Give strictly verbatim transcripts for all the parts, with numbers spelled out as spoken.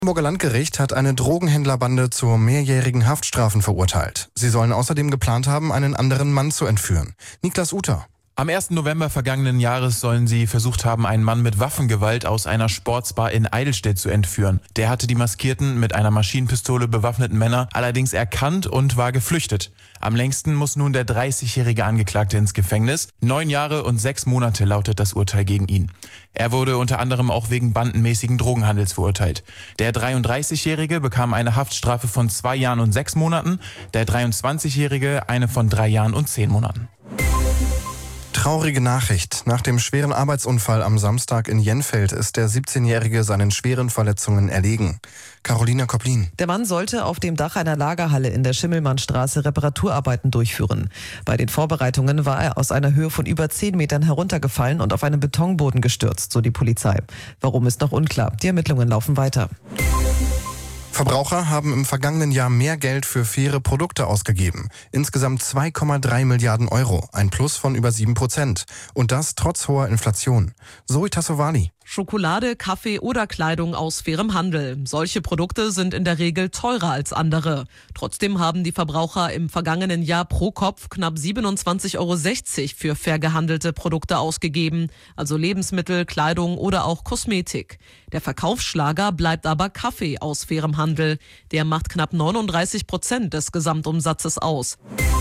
Das Hamburger Landgericht hat eine Drogenhändlerbande zu mehrjährigen Haftstrafen verurteilt. Sie sollen außerdem geplant haben, einen anderen Mann zu entführen. Niklas Uter. Am ersten November vergangenen Jahres sollen sie versucht haben, einen Mann mit Waffengewalt aus einer Sportsbar in Eidelstedt zu entführen. Der hatte die maskierten, mit einer Maschinenpistole bewaffneten Männer allerdings erkannt und war geflüchtet. Am längsten muss nun der dreißigjährige Angeklagte ins Gefängnis. Neun Jahre und sechs Monate lautet das Urteil gegen ihn. Er wurde unter anderem auch wegen bandenmäßigen Drogenhandels verurteilt. Der dreiunddreißigjährige bekam eine Haftstrafe von zwei Jahren und sechs Monaten, der dreiundzwanzigjährige eine von drei Jahren und zehn Monaten. Traurige Nachricht. Nach dem schweren Arbeitsunfall am Samstag in Jenfeld ist der siebzehnjährige seinen schweren Verletzungen erlegen. Carolina Koplin. Der Mann sollte auf dem Dach einer Lagerhalle in der Schimmelmannstraße Reparaturarbeiten durchführen. Bei den Vorbereitungen war er aus einer Höhe von über zehn Metern heruntergefallen und auf einen Betonboden gestürzt, so die Polizei. Warum ist noch unklar. Die Ermittlungen laufen weiter. Verbraucher haben im vergangenen Jahr mehr Geld für faire Produkte ausgegeben. Insgesamt zwei Komma drei Milliarden Euro, ein Plus von über sieben Prozent. Und das trotz hoher Inflation. Zoe Tassovali. Schokolade, Kaffee oder Kleidung aus fairem Handel. Solche Produkte sind in der Regel teurer als andere. Trotzdem haben die Verbraucher im vergangenen Jahr pro Kopf knapp siebenundzwanzig Euro sechzig für fair gehandelte Produkte ausgegeben, also Lebensmittel, Kleidung oder auch Kosmetik. Der Verkaufsschlager bleibt aber Kaffee aus fairem Handel. Der macht knapp neununddreißig Prozent des Gesamtumsatzes aus.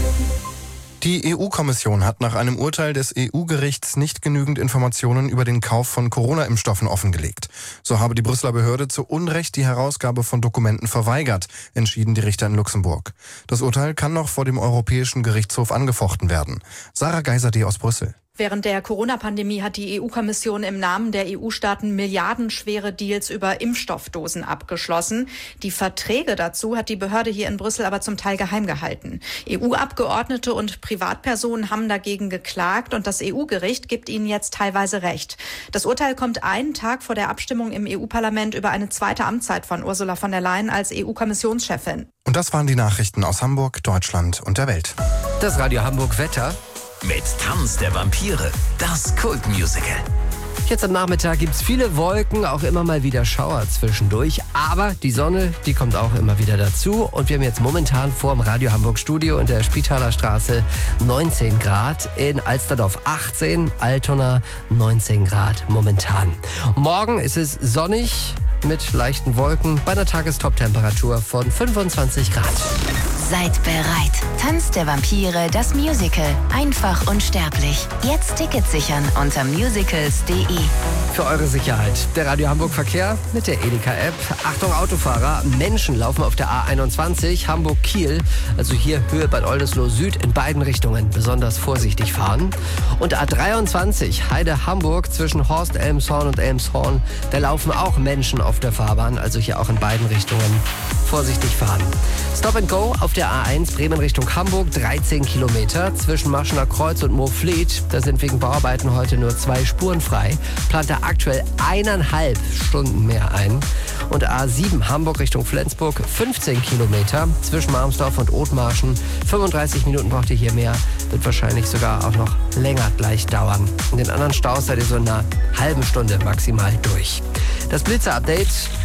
Die E U-Kommission hat nach einem Urteil des E U-Gerichts nicht genügend Informationen über den Kauf von Corona-Impfstoffen offengelegt. So habe die Brüsseler Behörde zu Unrecht die Herausgabe von Dokumenten verweigert, entschieden die Richter in Luxemburg. Das Urteil kann noch vor dem Europäischen Gerichtshof angefochten werden. Sarah Geiserde aus Brüssel. Während der Corona-Pandemie hat die E U-Kommission im Namen der E U-Staaten milliardenschwere Deals über Impfstoffdosen abgeschlossen. Die Verträge dazu hat die Behörde hier in Brüssel aber zum Teil geheim gehalten. E U-Abgeordnete und Privatpersonen haben dagegen geklagt und das E U-Gericht gibt ihnen jetzt teilweise Recht. Das Urteil kommt einen Tag vor der Abstimmung im E U-Parlament über eine zweite Amtszeit von Ursula von der Leyen als E U-Kommissionschefin. Und das waren die Nachrichten aus Hamburg, Deutschland und der Welt. Das Radio Hamburg Wetter. Mit Tanz der Vampire, das Kultmusical. Jetzt am Nachmittag gibt's viele Wolken, auch immer mal wieder Schauer zwischendurch. Aber die Sonne, die kommt auch immer wieder dazu. Und wir haben jetzt momentan vor dem Radio Hamburg Studio in der Spitaler Straße neunzehn Grad. In Alsterdorf achtzehn, Altona neunzehn Grad momentan. Morgen ist es sonnig mit leichten Wolken bei einer Tagestop-Temperatur von fünfundzwanzig Grad. Seid bereit. Tanz der Vampire, das Musical. Einfach unsterblich. Jetzt Tickets sichern unter musicals punkt de. Für eure Sicherheit. Der Radio Hamburg Verkehr mit der Edeka-App. Achtung Autofahrer, Menschen laufen auf der A einundzwanzig Hamburg-Kiel. Also hier Höhe Bad Oldesloe Süd in beiden Richtungen. Besonders vorsichtig fahren. Und A dreiundzwanzig Heide-Hamburg zwischen Horst Elmshorn und Elmshorn. Da laufen auch Menschen auf der Fahrbahn. Also hier auch in beiden Richtungen vorsichtig fahren. Stop and Go auf der A eins Bremen Richtung Hamburg, dreizehn Kilometer zwischen Marschener Kreuz und Moorfleet. Da sind wegen Bauarbeiten heute nur zwei Spuren frei. Plant er aktuell eineinhalb Stunden mehr ein. Und A sieben Hamburg Richtung Flensburg, fünfzehn Kilometer zwischen Marmsdorf und Othmarschen. fünfunddreißig Minuten braucht ihr hier mehr. Wird wahrscheinlich sogar auch noch länger gleich dauern. In den anderen Staus seid ihr so in einer halben Stunde maximal durch. Das Blitzer-Update.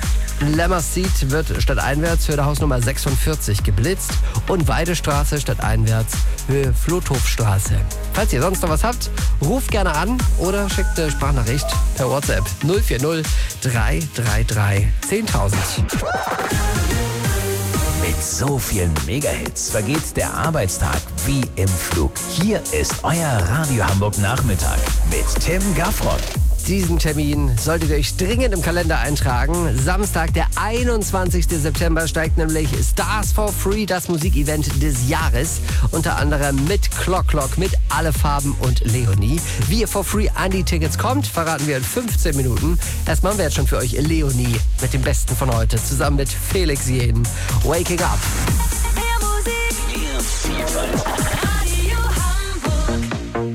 Lemmerseed wird stadteinwärts Höhe der Hausnummer sechsundvierzig geblitzt und Weidestraße stadteinwärts Höhe Flothofstraße. Falls ihr sonst noch was habt, ruft gerne an oder schickt eine Sprachnachricht per WhatsApp null vier null drei drei drei zehntausend. Mit so vielen Megahits vergeht der Arbeitstag wie im Flug. Hier ist euer Radio Hamburg Nachmittag mit Tim Gaffron. Diesen Termin solltet ihr euch dringend im Kalender eintragen. Samstag, der einundzwanzigsten September, steigt nämlich Stars for Free, das Musikevent des Jahres. Unter anderem mit Clock Clock, mit Alle Farben und Leonie. Wie ihr for free an die Tickets kommt, verraten wir in fünfzehn Minuten. Erstmal haben wir jetzt schon für euch Leonie mit dem Besten von heute, zusammen mit Felix Jähn. Waking Up. Mehr Musik, mehr Vielfalt. Radio Hamburg.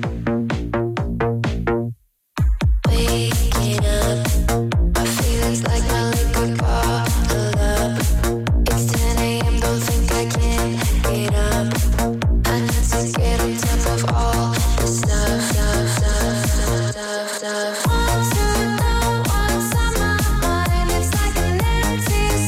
Waking up, my feelings like my liquor bottled up. It's ten a.m., don't think I can get up. I need to get on top of all the stuff, stuff, stuff, stuff, stuff. Want to know what's on my mind? It's like an empty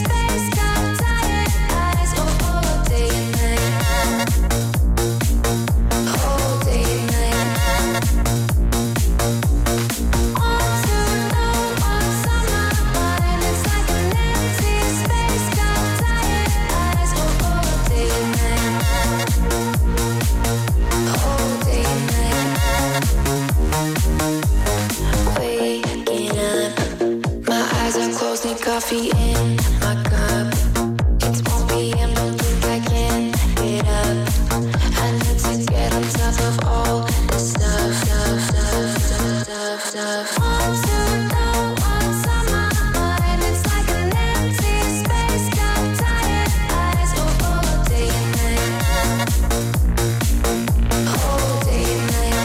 my cup. It's one p.m. Don't think I can get up. I need to get on top of all the stuff, stuff, stuff, stuff, stuff, stuff. Want to know what's on my mind? It's like an empty space. Got tired eyes, oh, all day and night, all day and night.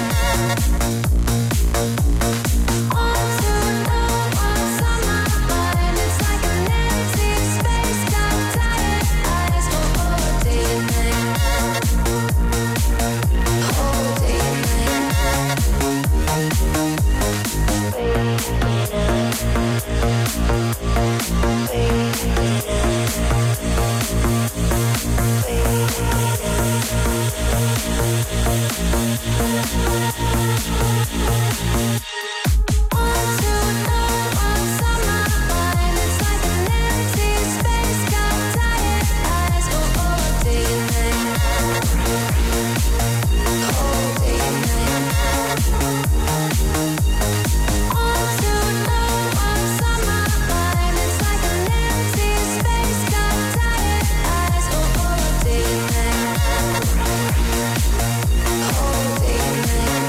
Want to know what's on my mind? It's like an empty space. Got tired eyes, oh, all day and night, all day and night. Want to know what's on my mind? It's like an empty space. Got tired eyes, oh, all day and night, all day and night. Want to know what's on my mind? It's like an empty space. Got tired eyes, oh, all day and night, all day and night.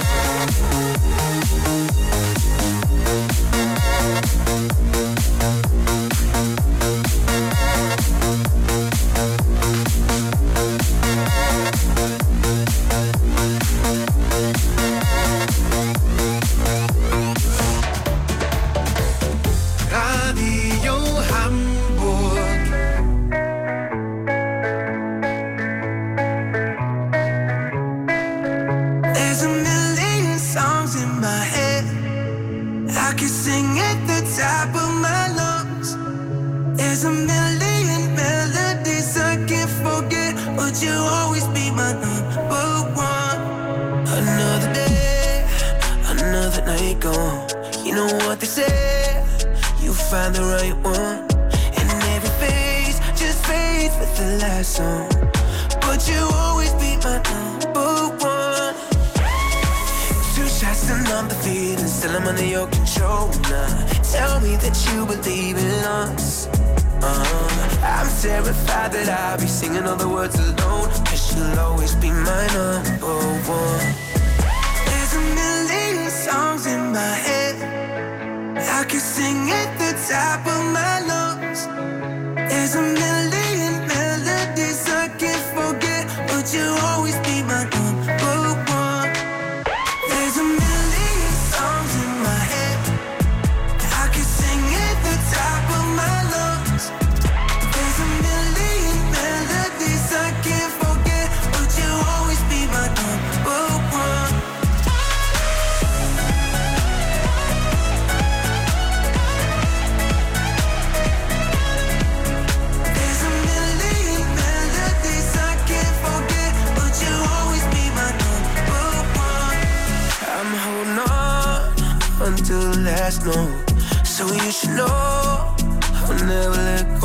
Radio Hamburg. There's a million songs in my head. I can sing at the top of my lungs. There's a million melodies I can't forget, but you'll always be my number one. Another day, another night gone. You know what they say, you find the right one, and every phase just fades with the last song. But you'll always be my number one. Two shots and I'm the feeling, still I'm under your control now. Tell me that you believe in us. uh, I'm terrified that I'll be singing all the words alone, cause you'll always be my number one. There's a million songs in my head. I can sing at the top of my lungs. There's a million melodies I can't forget, but you'll always be my number one. There's a million songs in my head. I can sing at the top of my lungs. There's a million melodies I can't forget, but you'll always be my number one. There's a million melodies I can't forget, but you'll always be my number one. I'm holding on until the last note, so you should know I'll never let